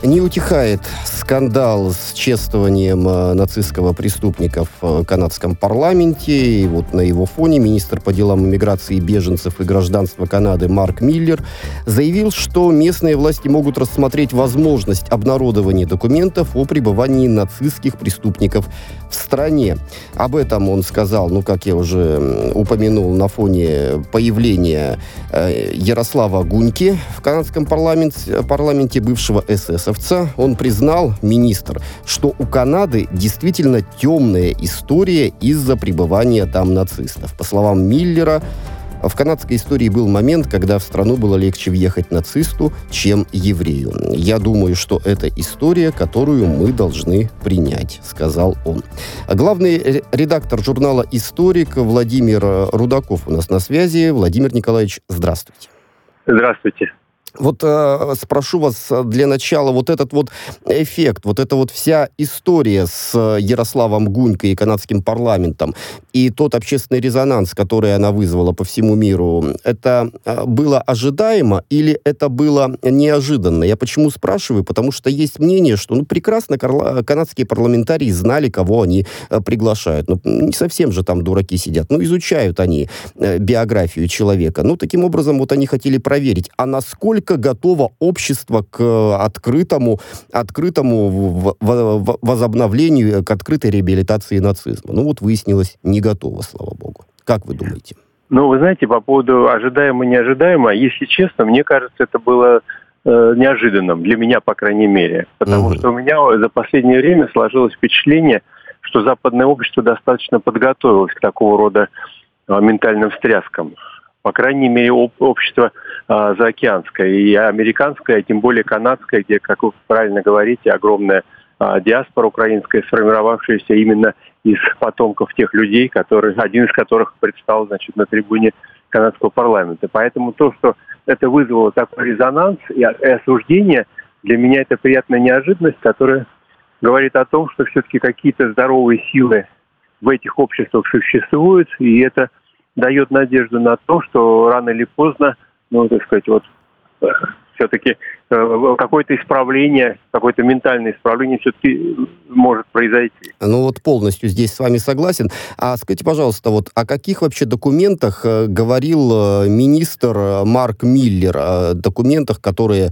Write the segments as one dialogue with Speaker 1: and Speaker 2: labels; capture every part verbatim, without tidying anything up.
Speaker 1: Не утихает скандал с чествованием нацистского преступника в канадском парламенте. И вот на его фоне министр по делам иммиграции, беженцев и гражданства Канады Марк Миллер заявил, что местные власти могут рассмотреть возможность обнародования документов о пребывании нацистских преступников в стране. Об этом он сказал, ну, как я уже упомянул, на фоне появления э, Ярослава Гуньки в канадском парламенте, парламенте бывшего эсэсовца. Он признал, министр, что у Канады действительно темная история из-за пребывания там нацистов. По словам Миллера, в канадской истории был момент, когда в страну было легче въехать нацисту, чем еврею. Я думаю, что это история, которую мы должны принять, сказал он. Главный редактор журнала «Историк» Владимир Рудаков у нас на связи. Владимир Николаевич, здравствуйте.
Speaker 2: Здравствуйте.
Speaker 1: Вот э, спрошу вас для начала, вот этот вот эффект, вот эта вот вся история с Ярославом Гунькой и канадским парламентом, и тот общественный резонанс, который она вызвала по всему миру, это было ожидаемо или это было неожиданно? Я почему спрашиваю? Потому что есть мнение, что ну, прекрасно канадские парламентарии знали, кого они приглашают. Ну, не совсем же там дураки сидят. Ну, изучают они биографию человека. Ну, таким образом, вот они хотели проверить, а насколько готово общество к открытому, открытому возобновлению, к открытой реабилитации нацизма. Ну вот выяснилось, не готово, слава богу. Как вы думаете?
Speaker 2: Ну, вы знаете, по поводу ожидаемо-неожидаемо, если честно, мне кажется, это было э, неожиданным, для меня, по крайней мере. Потому uh-huh. что у меня за последнее время сложилось впечатление, что западное общество достаточно подготовилось к такого рода э, ментальным встряскам. По крайней мере, общество э, заокеанское и американское, тем более канадское, где, как вы правильно говорите, огромная э, диаспора украинская, сформировавшаяся именно из потомков тех людей, которые, один из которых предстал, значит, на трибуне канадского парламента. Поэтому то, что это вызвало такой резонанс и, и осуждение, для меня это приятная неожиданность, которая говорит о том, что все-таки какие-то здоровые силы в этих обществах существуют, и это дает надежду на то, что рано или поздно, ну, так сказать, вот все-таки э, какое-то исправление, какое-то ментальное исправление все-таки может произойти.
Speaker 1: Ну вот полностью здесь с вами согласен. А скажите, пожалуйста, вот о каких вообще документах э, говорил э, министр Марк Миллер, о документах, которые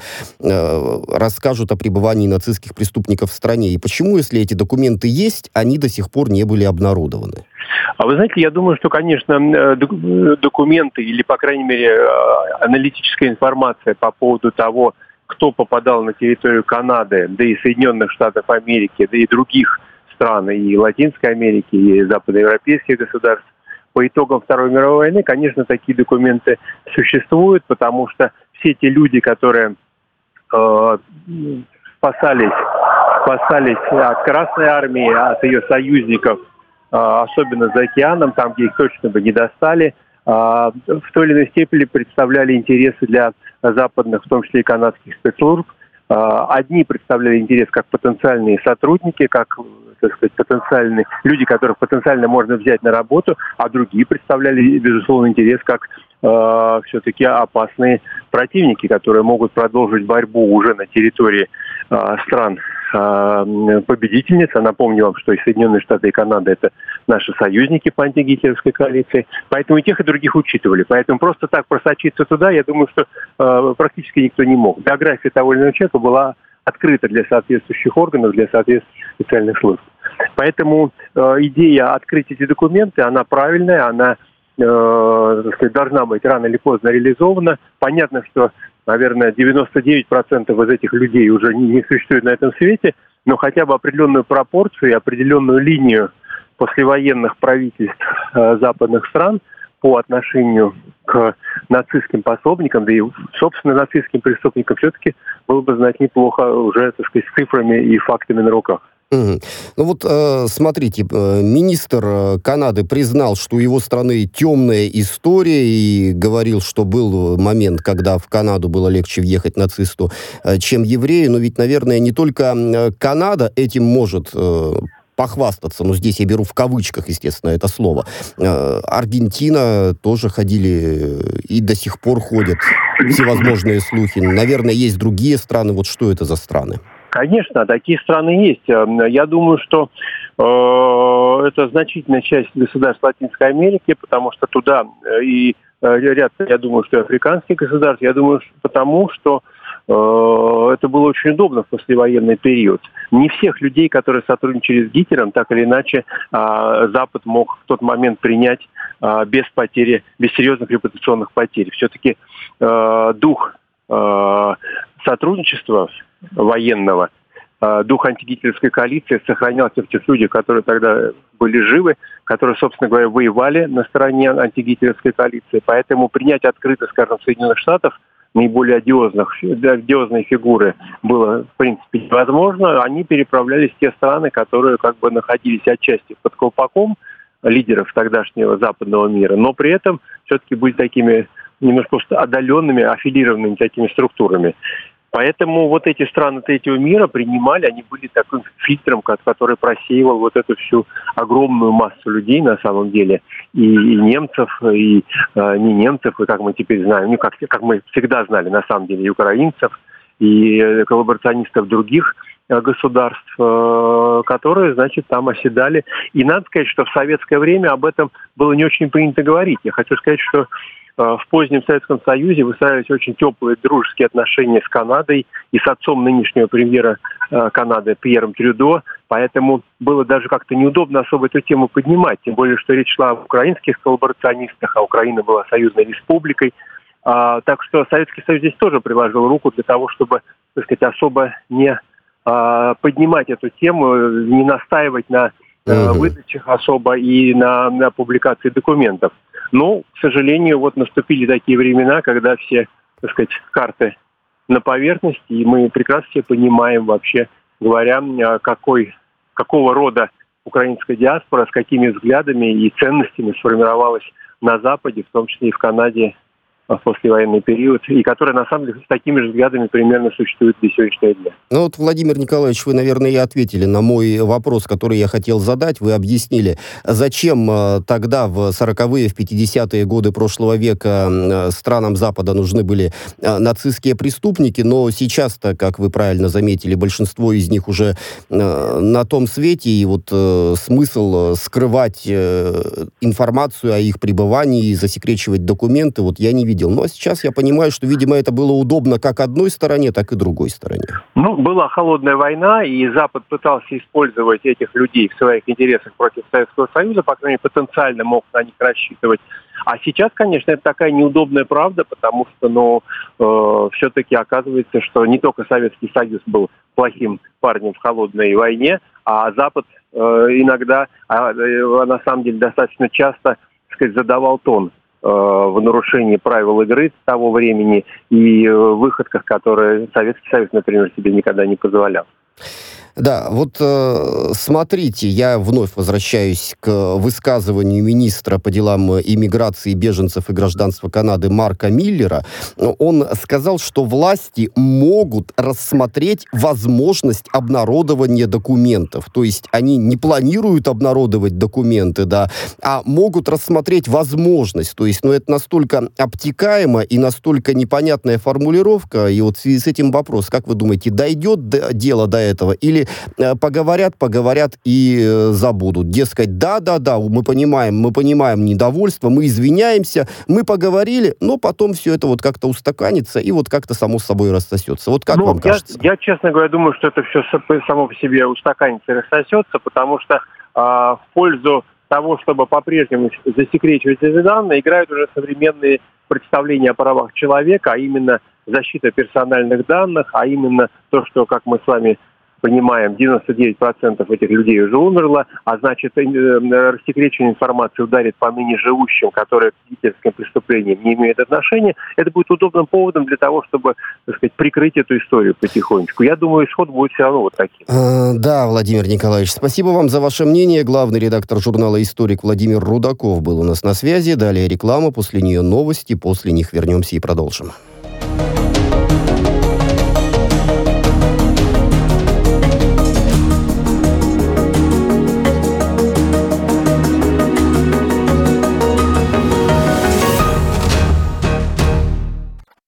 Speaker 1: э, расскажут о пребывании нацистских преступников в стране? И почему, если эти документы есть, они до сих пор не были обнародованы?
Speaker 2: А вы знаете, я думаю, что, конечно, документы или, по крайней мере, аналитическая информация по поводу того, кто попадал на территорию Канады, да и Соединенных Штатов Америки, да и других стран, и Латинской Америки, и западноевропейских государств, по итогам Второй мировой войны, конечно, такие документы существуют, потому что все те люди, которые э, спасались, спасались от Красной Армии, от ее союзников, особенно за океаном, там, где их точно бы не достали, в той или иной степени представляли интересы для западных, в том числе и канадских спецслужб. Одни представляли интерес как потенциальные сотрудники, как, так сказать, потенциальные люди, которых потенциально можно взять на работу, а другие представляли, безусловно, интерес как э, все-таки опасные противники, которые могут продолжить борьбу уже на территории э, стран э, победительниц. А напомню вам, что и Соединенные Штаты, и Канада — это наши союзники по антигитлеровской коалиции. Поэтому и тех, и других учитывали. Поэтому просто так просочиться туда, я думаю, что э, практически никто не мог. Биография того или иного человека была открыта для соответствующих органов, для соответствующих специальных служб. Поэтому э, идея открыть эти документы, она правильная, она э, так сказать, должна быть рано или поздно реализована. Понятно, что, наверное, девяносто девять процентов из этих людей уже не, не существует на этом свете, но хотя бы определенную пропорцию и определенную линию послевоенных правительств э, западных стран по отношению к нацистским пособникам, да и, собственно, нацистским преступникам все-таки было бы знать неплохо уже, так сказать, с цифрами и фактами на руках.
Speaker 1: Угу. Ну вот, э, смотрите, э, министр Канады признал, что у его страны темная история, и говорил, что был момент, когда в Канаду было легче въехать нацисту, э, чем еврею. Но ведь, наверное, не только Канада этим может э, похвастаться, но здесь я беру в кавычках, естественно, это слово. Э, Аргентина тоже ходили и до сих пор ходят всевозможные слухи. Наверное, есть другие страны. Вот что это за страны?
Speaker 2: Конечно, такие страны есть. Я думаю, что э, это значительная часть государств Латинской Америки, потому что туда и ряд, я думаю, что и африканских государств, я думаю, что потому что э, это было очень удобно в послевоенный период. Не всех людей, которые сотрудничали с Гитлером, так или иначе э, Запад мог в тот момент принять э, без потери, без серьезных репутационных потерь. Все-таки э, дух э, сотрудничества военного, дух антигитлеровской коалиции сохранялся в тех людях, которые тогда были живы, которые, собственно говоря, воевали на стороне антигитлеровской коалиции. Поэтому принять открыто, скажем, Соединенных Штатов наиболее одиозных, одиозные фигуры было, в принципе, невозможно. Они переправлялись в те страны, которые как бы находились отчасти под колпаком лидеров тогдашнего западного мира, но при этом все-таки были такими немножко отдаленными, аффилированными такими структурами. Поэтому вот эти страны третьего мира принимали, они были таким фильтром, который просеивал вот эту всю огромную массу людей на самом деле. И, и немцев, и э, не немцев, и как мы теперь знаем, ну, как, как мы всегда знали на самом деле, и украинцев, и коллаборационистов других э, государств, э, которые, значит, там оседали. И надо сказать, что в советское время об этом было не очень принято говорить. Я хочу сказать, что в позднем Советском Союзе выстраивались очень теплые дружеские отношения с Канадой и с отцом нынешнего премьера Канады Пьером Трюдо, поэтому было даже как-то неудобно особо эту тему поднимать, тем более, что речь шла об украинских коллаборационистах, а Украина была союзной республикой. А, так что Советский Союз здесь тоже приложил руку для того, чтобы, так сказать, особо не а, поднимать эту тему, не настаивать на а, выдачах особо и на, на публикации документов. Но, к сожалению, вот наступили такие времена, когда все, так сказать, карты на поверхности, и мы прекрасно все понимаем, вообще говоря, какой, какого рода украинская диаспора, с какими взглядами и ценностями сформировалась на Западе, в том числе и в Канаде, в послевоенный период, и которая, на самом деле, с такими же взглядами примерно существует до сегодняшнего дня.
Speaker 1: Ну вот, Владимир Николаевич, вы, наверное, и ответили на мой вопрос, который я хотел задать. Вы объяснили, зачем э, тогда, в сороковые, в пятидесятые годы прошлого века э, странам Запада нужны были э, нацистские преступники, но сейчас-то, как вы правильно заметили, большинство из них уже э, на том свете, и вот э, смысл скрывать э, информацию о их пребывании, засекречивать документы, вот я не видел. Ну, а сейчас я понимаю, что, видимо, это было удобно как одной стороне, так и другой стороне.
Speaker 2: Ну, была холодная война, и Запад пытался использовать этих людей в своих интересах против Советского Союза, по крайней мере, потенциально мог на них рассчитывать. А сейчас, конечно, это такая неудобная правда, потому что, ну, э, все-таки оказывается, что не только Советский Союз был плохим парнем в холодной войне, а Запад э, иногда, а, э, на самом деле, достаточно часто, так сказать, задавал тон в нарушении правил игры того времени и выходках, которые Советский Союз, например, себе никогда не позволял.
Speaker 1: Да, вот э, смотрите, я вновь возвращаюсь к высказыванию министра по делам иммиграции, беженцев и гражданства Канады Марка Миллера. Он сказал, что власти могут рассмотреть возможность обнародования документов. То есть они не планируют обнародовать документы, да, а могут рассмотреть возможность. То есть, ну, это настолько обтекаемо и настолько непонятная формулировка. И вот в связи с этим вопрос, как вы думаете, дойдет до, дело до этого или поговорят, поговорят и э, забудут. Дескать, да-да-да, мы понимаем, мы понимаем недовольство, мы извиняемся, мы поговорили, но потом все это вот как-то устаканится и вот как-то само собой рассосется. Вот как ну, вам
Speaker 2: я,
Speaker 1: кажется?
Speaker 2: Я, честно говоря, думаю, что это все само по себе устаканится и рассосется, потому что э, в пользу того, чтобы по-прежнему засекречивать эти данные, играют уже современные представления о правах человека, а именно защита персональных данных, а именно то, что, как мы с вами понимаем, девяносто девять процентов этих людей уже умерло, а значит, рассекречивание информации ударит по ныне живущим, которые к гитлеровским преступлениям не имеют отношения. Это будет удобным поводом для того, чтобы, так сказать, прикрыть эту историю потихонечку. Я думаю, исход будет все равно вот таким.
Speaker 1: А, да, Владимир Николаевич, спасибо вам за ваше мнение. Главный редактор журнала «Историк» Владимир Рудаков был у нас на связи. Далее реклама, после нее новости, после них вернемся и продолжим.